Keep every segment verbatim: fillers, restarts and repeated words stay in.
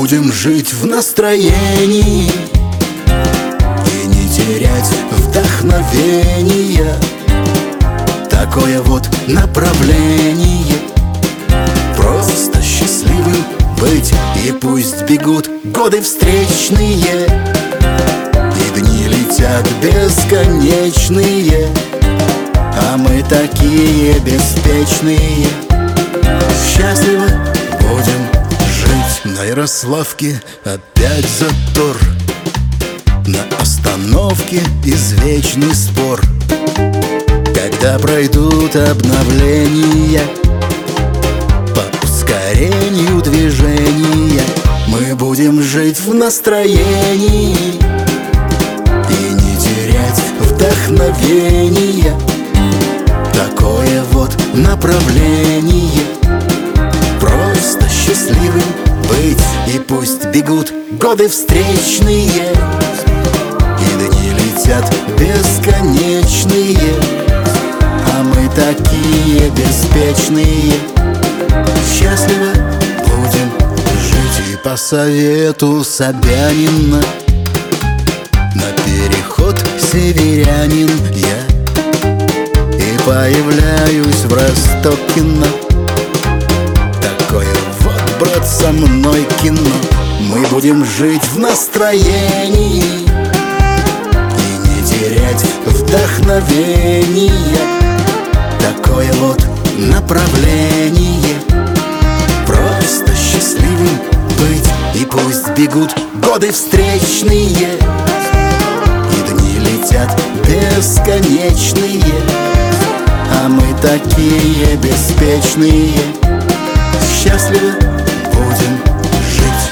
будем жить в настроении и не терять вдохновения. Такое вот направление. Просто счастливым быть, и пусть бегут годы встречные, и дни летят бесконечные, а мы такие беспечные. Счастливо будем жить. На Ярославке опять затор, на остановке извечный спор. Когда пройдут обновления по ускорению движения, мы будем жить в настроении и не терять вдохновения. Такое вот направление. Просто счастливым быть, и пусть бегут годы встречные, и дни летят бесконечные, а мы такие беспечные. Счастливо будем жить. И по совету Собянина на переход северянин я, и появляюсь в Ростокино. Такое вот, брат, со мной кино. Мы будем жить в настроении и не терять вдохновения. Такое вот направление. Просто счастливым быть, и пусть бегут годы встречные, и дни летят бесконечные, а мы такие беспечные. Счастливо будем жить.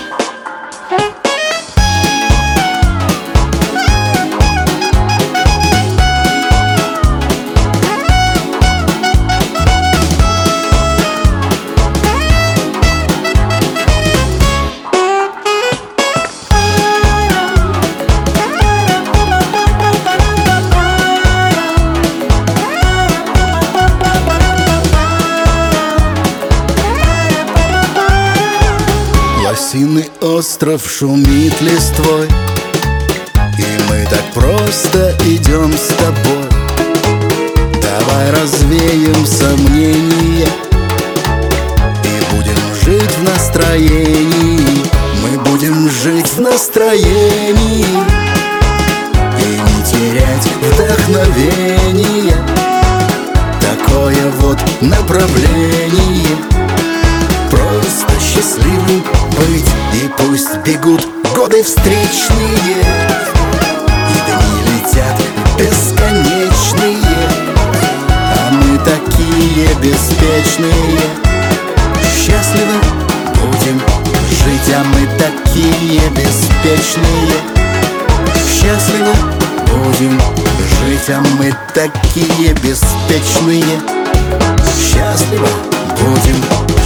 Лосиный остров шумит листвой, и мы так просто идем с тобой. Давай развеем сомнения и будем жить в настроении. Мы будем жить в настроении и не терять вдохновения. Такое вот направление. Просто счастливым быть, и пусть бегут годы встречные, и дни летят бесконечные, а мы такие беспечные. Счастливо будем жить, а мы такие беспечные. Счастливо будем жить, а мы такие беспечные. Счастливо будем